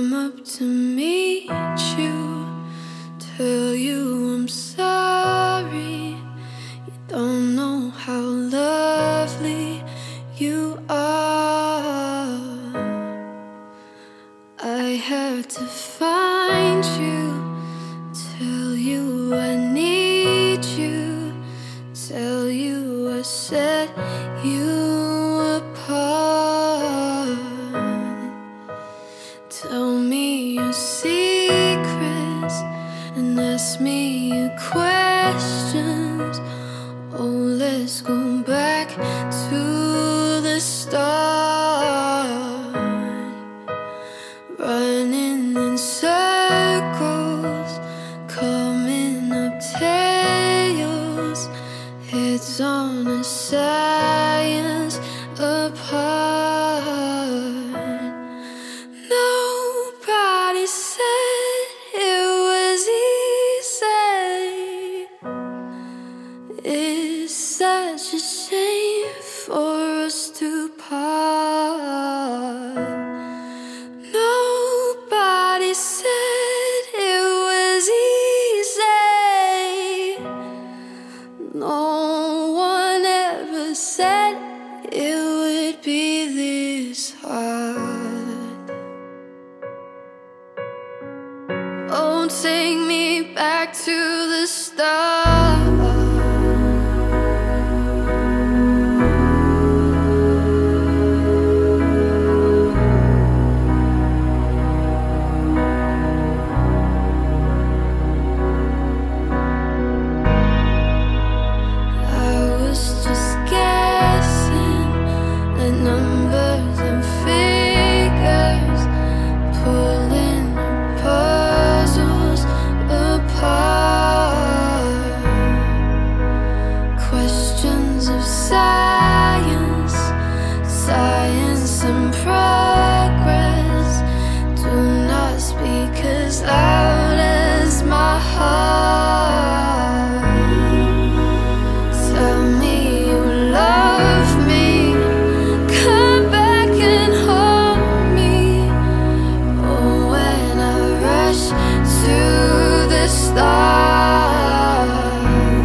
I'm up to meet you, tell you I'm sorry. You don't know how lovely you are. I had to find you, tell you I need you, tell you I set you apart. Tell me your secrets and ask me your questions. Oh, let's go back to the start. Running in circles, coming up tails, heads on a science apart. Nobody said it was easy. It's such a shame for us to part. Nobody said it was easy. No one ever said it would be this hard. Oh, take me back to the start. Numbers and figures, pulling puzzles apart. Questions of science, science and progress do not speak as loud as my heart. Tell me you love me. Come back and hold me. Oh, when I rush to the start,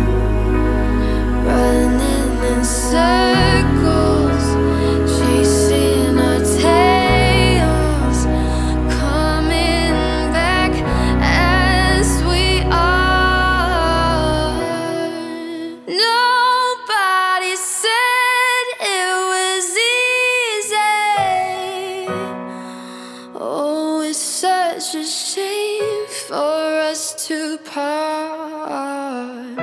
running in circles, chasing our tails, coming back as we are. Nobody said it was easy. Oh, it's such a shame for us to part.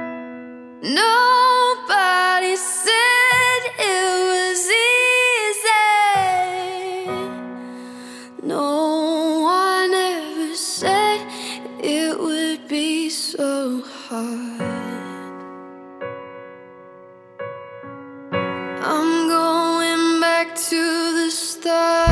Nobody said it was easy. No one ever said it would be so hard. I'm going back to the start.